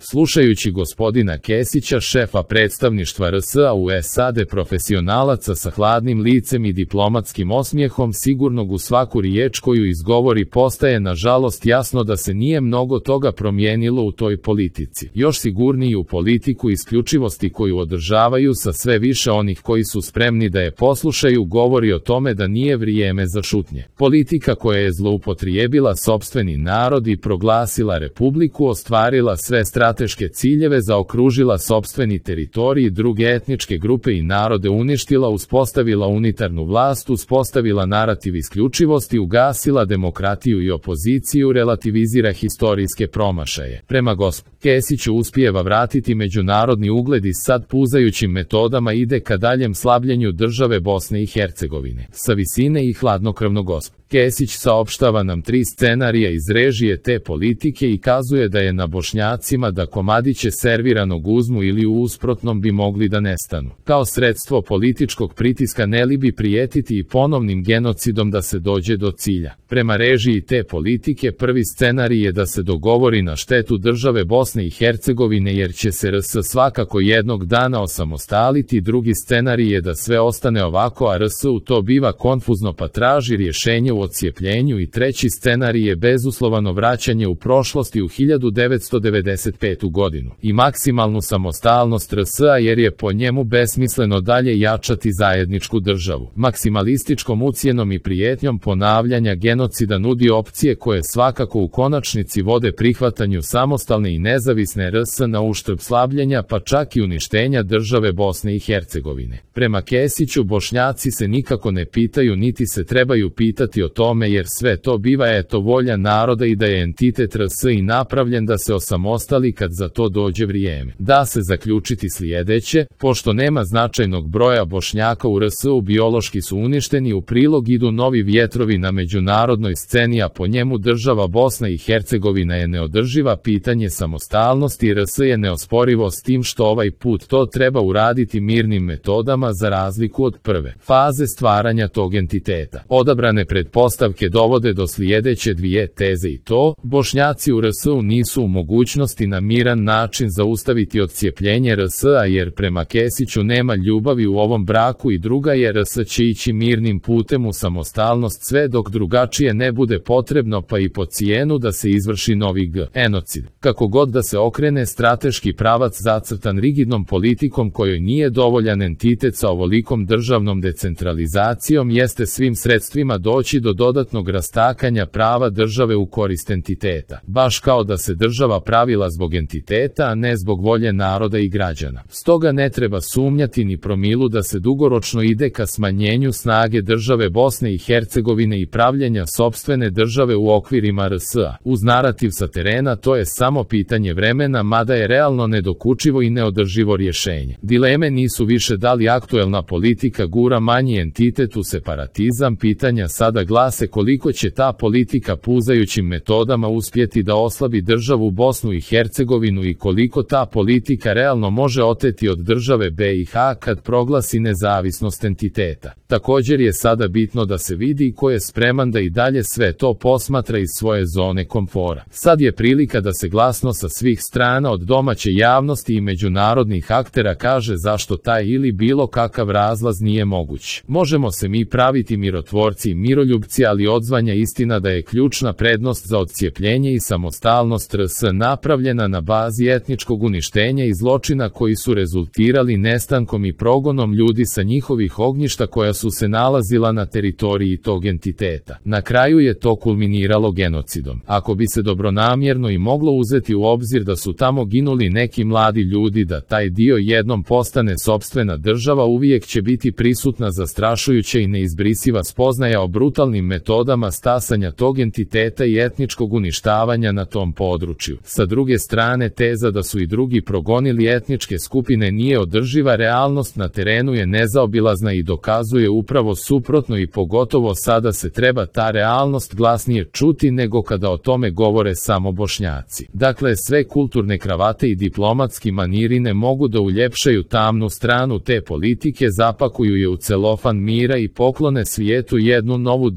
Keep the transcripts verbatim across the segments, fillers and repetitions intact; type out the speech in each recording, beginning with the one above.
Slušajući gospodina Kesića, šefa predstavništva R S A u S A D, profesionalaca sa hladnim licem i diplomatskim osmijehom, sigurnog u svaku riječ koju izgovori, postaje nažalost jasno da se nije mnogo toga promijenilo u toj politici. Još sigurniji u politiku isključivosti koju održavaju sa sve više onih koji su spremni da je poslušaju, govori o tome da nije vrijeme za šutnje. Politika koja je zloupotrijebila sopstveni narod i proglasila republiku, ostvarila sve strateške ciljeve, zaokružila sopstveni teritorij, druge etničke grupe i narode uništila, uspostavila unitarnu vlast, uspostavila narativ isključivosti, ugasila demokratiju i opoziciju, relativizira historijske promašaje. Prema gospodinu Kesiću uspijeva vratiti međunarodni ugled i sad puzajućim metodama ide ka daljem slabljenju države Bosne i Hercegovine. Sa visine i hladnokrvnog gospodina Kesić saopštava nam tri scenarija iz režije te politike i kazuje da je na Bošnjacima da komadiće serviranog uzmu ili u usprotnom bi mogli da nestanu. Kao sredstvo političkog pritiska ne li bi prijetiti i ponovnim genocidom da se dođe do cilja. Prema režiji te politike prvi scenarij je da se dogovori na štetu države Bosne i Hercegovine jer će se R S svakako jednog dana osamostaliti, drugi scenarij je da sve ostane ovako a R S u to biva konfuzno pa traži rješenje u odcijepljenju i treći scenarij je bezuslovano vraćanje u prošlost i u hiljadu devetsto devedeset petu godinu i maksimalnu samostalnost R S A jer je po njemu besmisleno dalje jačati zajedničku državu. Maksimalističkom ucjenom i prijetnjom ponavljanja genocida nudi opcije koje svakako u konačnici vode prihvatanju samostalne i nezavisne R S na uštrb slabljenja pa čak i uništenja države Bosne i Hercegovine. Prema Kesiću Bošnjaci se nikako ne pitaju niti se trebaju pitati o tome jer sve to biva eto volja naroda i da je entitet R S i napravljen da se osamostali kad za to dođe vrijeme. Da se zaključiti sljedeće, pošto nema značajnog broja Bošnjaka u R S-u, biološki su uništeni, u prilog idu novi vjetrovi na međunarodnoj sceni, a po njemu država Bosna i Hercegovina je neodrživa, pitanje samostalnosti R S je neosporivo s tim što ovaj put to treba uraditi mirnim metodama za razliku od prve faze stvaranja tog entiteta. Odabrane pretpostavke dovode do sljedeće dvije teze i to, Bošnjaci u R S-u nisu u mogućnosti na miran način zaustaviti odcijepljenje R S-a jer prema Kesiću nema ljubavi u ovom braku i druga je R S će ići mirnim putem u samostalnost sve dok drugačije ne bude potrebno pa i po cijenu da se izvrši novi genocid. Kako god da se okrene, strateški pravac zacrtan rigidnom politikom kojoj nije dovoljan entitet sa ovolikom državnom decentralizacijom jeste svim sredstvima doći do dodatnog rastakanja prava države u korist entiteta. Baš kao da se država pravila zbog entiteta, a ne zbog volje naroda i građana. Stoga ne treba sumnjati ni promilu da se dugoročno ide ka smanjenju snage države Bosne i Hercegovine i pravljenja sopstvene države u okvirima R S-a. Uz narativ sa terena to je samo pitanje vremena, mada je realno nedokučivo i neodrživo rješenje. Dileme nisu više da li aktuelna politika gura manji entitet u separatizam, pitanja sada glase koliko će ta politika puzajućim metodama uspjeti da oslabi državu Bosnu i Hercegovinu i koliko ta politika realno može oteti od države B i H kad proglasi nezavisnost entiteta. Također je sada bitno da se vidi ko je spreman da i dalje sve to posmatra iz svoje zone komfora. Sad je prilika da se glasno sa svih strana od domaće javnosti i međunarodnih aktera kaže zašto taj ili bilo kakav razlaz nije moguć. Možemo se mi praviti mirotvorci i miroljubci, ali odzvanja istina da je ključna prednost za odcijepljenje i samostalnost R S napravljena na bazi etničkog uništenja i zločina koji su rezultirali nestankom i progonom ljudi sa njihovih ognjišta koja su se nalazila na teritoriji tog entiteta. Na kraju je to kulminiralo genocidom. Ako bi se dobronamjerno i moglo uzeti u obzir da su tamo ginuli neki mladi ljudi, da taj dio jednom postane sopstvena država, uvijek će biti prisutna zastrašujuća i neizbrisiva spoznaja o brutalnim metodama stasanja tog entiteta i etničkog uništavanja na tom području. Sa druge strane, teza da su i drugi progonili etničke skupine nije održiva, realnost na terenu je nezaobilazna i dokazuje upravo suprotno i pogotovo sada se treba ta realnost glasnije čuti nego kada o tome govore samo Bošnjaci. Dakle, sve kulturne kravate i diplomatski maniri ne mogu da uljepšaju tamnu stranu te politike, zapakuju je u celofan mira i poklone svijetu jednu novu državu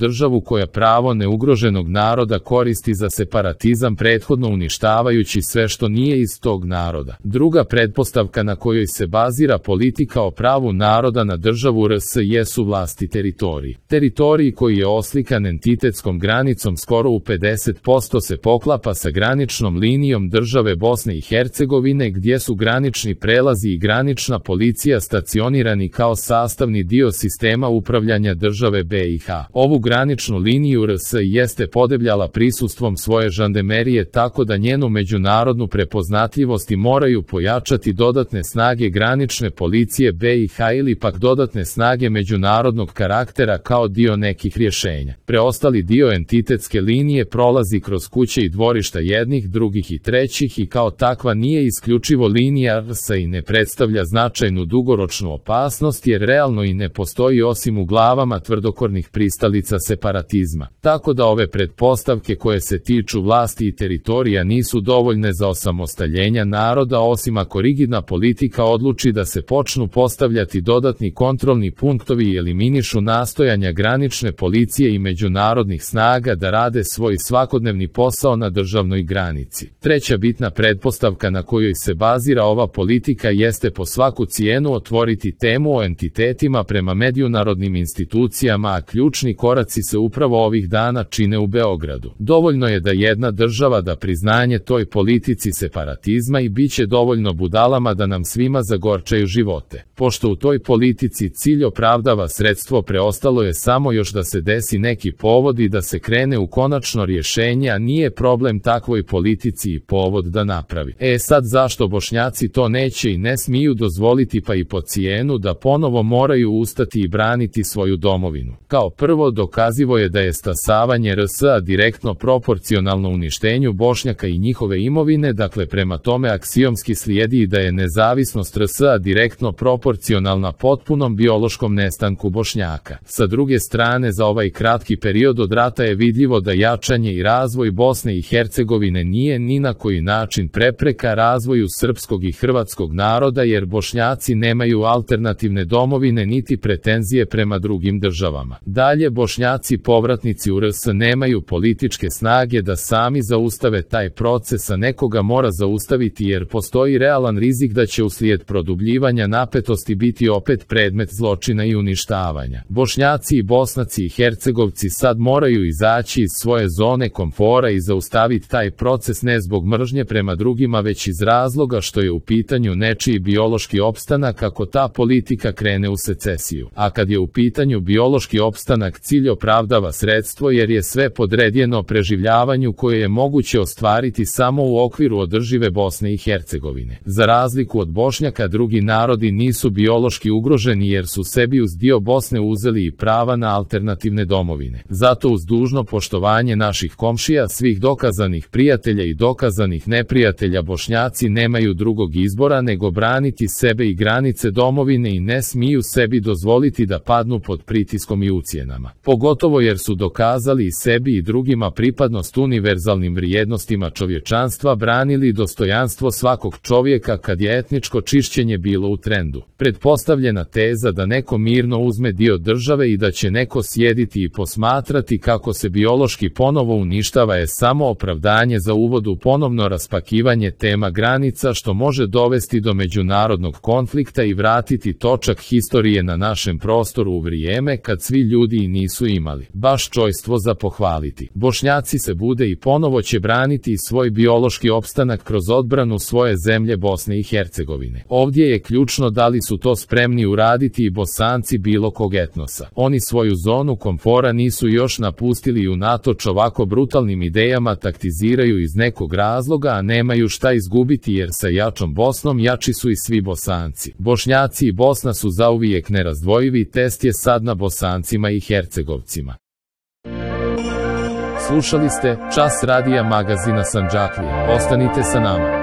državu koja pravo neugroženog naroda koristi za separatizam, prethodno uništavajući sve što nije iz tog naroda. Druga pretpostavka na kojoj se bazira politika o pravu naroda na državu R S jesu vlasti teritoriji. Teritoriji koji je oslikan entitetskom granicom skoro u pedeset posto se poklapa sa graničnom linijom države Bosne i Hercegovine, gdje su granični prelazi i granična policija stacionirani kao sastavni dio sistema upravljanja države B i H. Ovu graničnu liniju R S jeste podebljala prisustvom svoje žandarmerije, tako da njenu međunarodnu prepoznatljivost moraju pojačati dodatne snage granične policije B i H ili pak dodatne snage međunarodnog karaktera kao dio nekih rješenja. Preostali dio entitetske linije prolazi kroz kuće i dvorišta jednih, drugih i trećih i kao takva nije isključivo linija R S i ne predstavlja značajnu dugoročnu opasnost jer realno i ne postoji osim u glavama tvrdokornih pristalica separatizma. Tako da ove pretpostavke koje se tiču vlasti i teritorija nisu dovoljne za osamostaljenja naroda, osim ako rigidna politika odluči da se počnu postavljati dodatni kontrolni punktovi i eliminišu nastojanja granične policije i međunarodnih snaga da rade svoj svakodnevni posao na državnoj granici. Treća bitna pretpostavka na kojoj se bazira ova politika jeste po svaku cijenu otvoriti temu o entitetima prema međunarodnim institucijama, a ključni koraci se upravo ovih dana čine u Beogradu. Dovoljno je da jedna država da priznanje toj politici separatizma i bit će dovoljno budalama da nam svima zagorčaju živote. Pošto u toj politici cilj opravdava sredstvo, preostalo je samo još da se desi neki povod i da se krene u konačno rješenje, a nije problem takvoj politici i povod da napravi. E sad, zašto Bošnjaci to neće i ne smiju dozvoliti, pa i po cijenu da ponovo moraju ustati i braniti svoju domovinu? Kao prvo, dokazivo je da je stasavanje R S A direktno proporcionalno uništenju Bošnjaka i njihove imovine, dakle prema tome aksiomski slijedi i da je nezavisnost R S A direktno proporcionalna potpunom biološkom nestanku Bošnjaka. Sa druge strane, za ovaj kratki period od rata je vidljivo da jačanje i razvoj Bosne i Hercegovine nije ni na koji način prepreka razvoju srpskog i hrvatskog naroda, jer Bošnjaci nemaju alternativne domovine niti pretenzije prema drugim državama. Dalje, Bošnjaci povratnici u R S nemaju političke snage da sami zaustave taj proces, a nekoga mora zaustaviti jer postoji realan rizik da će uslijed produbljivanja napetosti biti opet predmet zločina i uništavanja. Bošnjaci i Bosnaci i Hercegovci sad moraju izaći iz svoje zone komfora i zaustaviti taj proces ne zbog mržnje prema drugima, već iz razloga što je u pitanju nečiji biološki opstanak ako ta politika krene u secesiju. A kad je u pitanju biološki opstanak, cilj opravdava sredstvo jer je sve podredjeno preživljavanju koje je moguće ostvariti samo u okviru održive Bosne i Hercegovine. Za razliku od Bošnjaka, drugi narodi nisu biološki ugroženi jer su sebi uz dio Bosne uzeli i prava na alternativne domovine. Zato uz dužno poštovanje naših komšija, svih dokazanih prijatelja i dokazanih neprijatelja, Bošnjaci nemaju drugog izbora nego braniti sebe i granice domovine i ne smiju sebi dozvoliti da padnu pod pritiskom i ucjenama. Pogotovo jer su dokazali i sebi i drugima pripadnost univerzalnim vrijednostima čovječanstva, branili dostojanstvo svakog čovjeka kad je etničko čišćenje bilo u trendu. Pretpostavljena teza da neko mirno uzme dio države i da će neko sjediti i posmatrati kako se biološki ponovo uništava je samo opravdanje za uvod u ponovno raspakivanje tema granica, što može dovesti do međunarodnog konflikta i vratiti točak historije na našem prostoru u vrijeme kad svi ljudi i nisu imali baš čojstvo za pohvaliti. Bošnjaci se bude i ponovo će braniti svoj biološki opstanak kroz odbranu svoje zemlje Bosne i Hercegovine. Ovdje je ključno da li su to spremni uraditi i Bosanci bilo kog etnosa. Oni svoju zonu komfora nisu još napustili i unatoč ovako brutalnim idejama taktiziraju iz nekog razloga, a nemaju šta izgubiti jer sa jačom Bosnom jači su i svi Bosanci. Bošnjaci i Bosna su zauvijek nerazdvojivi, test je sad na Bosancima i Hercegovcima. Slušali ste Čas radija magazina Sandžaklija. Ostanite sa nama.